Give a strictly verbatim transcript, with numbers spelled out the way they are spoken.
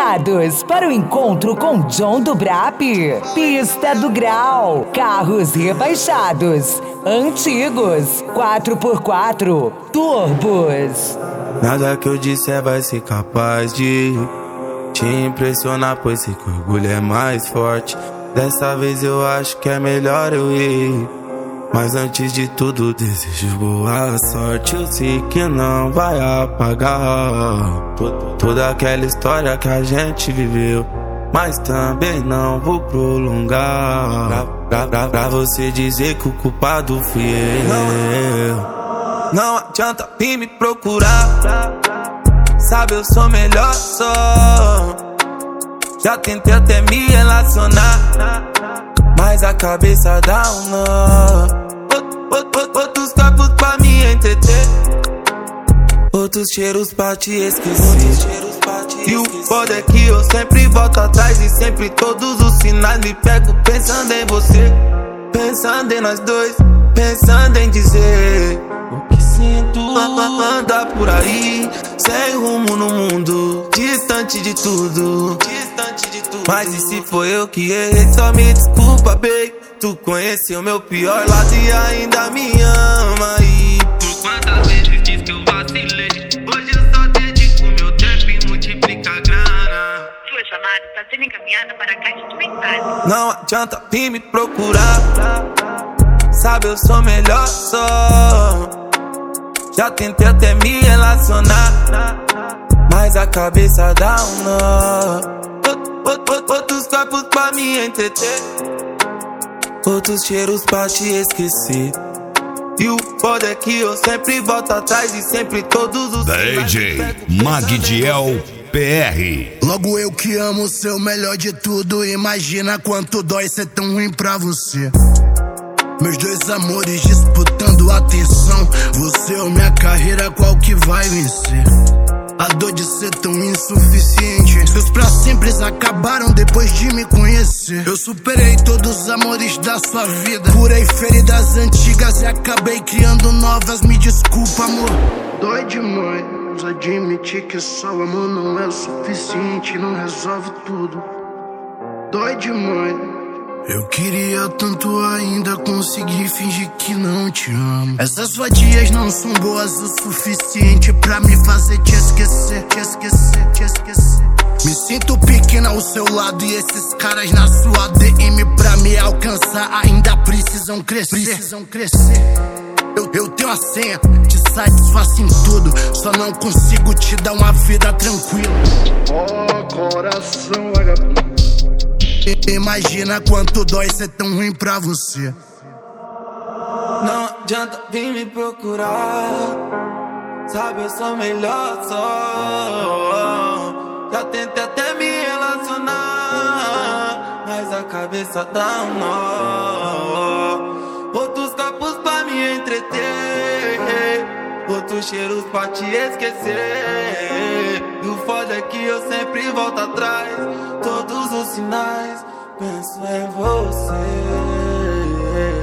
Preparados para o encontro com John do Brap? Pista do Grau. Carros rebaixados, antigos, quatro por quatro, turbos. Nada que eu disser vai ser capaz de te impressionar, pois sei que o orgulho é mais forte. Dessa vez eu acho que é melhor eu ir, mas antes de tudo desejo boa sorte. Eu sei que não vai apagar toda aquela história que a gente viveu, mas também não vou prolongar pra, pra, pra, pra você dizer que o culpado fui eu. Não, não adianta vir me procurar, sabe eu sou melhor só. Já tentei até me relacionar, mas a cabeça dá um nó. Outros corpos pra me entreter, outros cheiros pra te esquecer. E o foda é que eu sempre volto atrás e sempre todos os sinais me pego pensando em você, pensando em nós dois, pensando em dizer o que sinto. Anda por aí, sem rumo no mundo, distante de tudo, distante de tudo. Mas e se foi eu que errei, só me desculpa, baby. Tu conheceu meu pior lado e ainda me ama. E por quantas vezes diz que eu vacilei, hoje eu só dedico meu tempo e multiplica a grana. Sua chamada está sendo encaminhada para a caixa de mensagem. Não adianta vir me procurar, sabe eu sou melhor só. Já tentei até me relacionar, mas a cabeça dá um nó. Outros corpos pra me entreter, outros cheiros pra te esquecer. E o foda é que eu sempre volto atrás e sempre todos os D J Magdiel P R. Logo eu que amo ser o melhor de tudo, imagina quanto dói ser tão ruim pra você. Meus dois amores disputando atenção, você ou minha carreira, qual que vai vencer? A dor de ser tão insuficiente, seus pra sempre acabaram depois de me conhecer. Eu superei todos os amores da sua vida, curei feridas antigas e acabei criando novas. Me desculpa, amor, dói demais admitir que só o amor não é o suficiente, não resolve tudo. Dói demais. Eu queria tanto ainda conseguir fingir que não te amo. Essas fadias não são boas o suficiente pra me fazer te esquecer, te esquecer, te esquecer. Me sinto pequena ao seu lado e esses caras na sua D M pra me alcançar ainda precisam crescer, precisam crescer. Eu, eu tenho a senha, te satisfaço em tudo, só não consigo te dar uma vida tranquila. Oh, coração vagabundo, imagina quanto dói ser tão ruim pra você. Não adianta vir me procurar, sabe eu sou melhor só. Já tentei até me relacionar, mas a cabeça dá um nó. Outros corpos pra me entreter, outros cheiros pra te esquecer. E o foda é que eu sempre volto atrás, todos os sinais penso em você.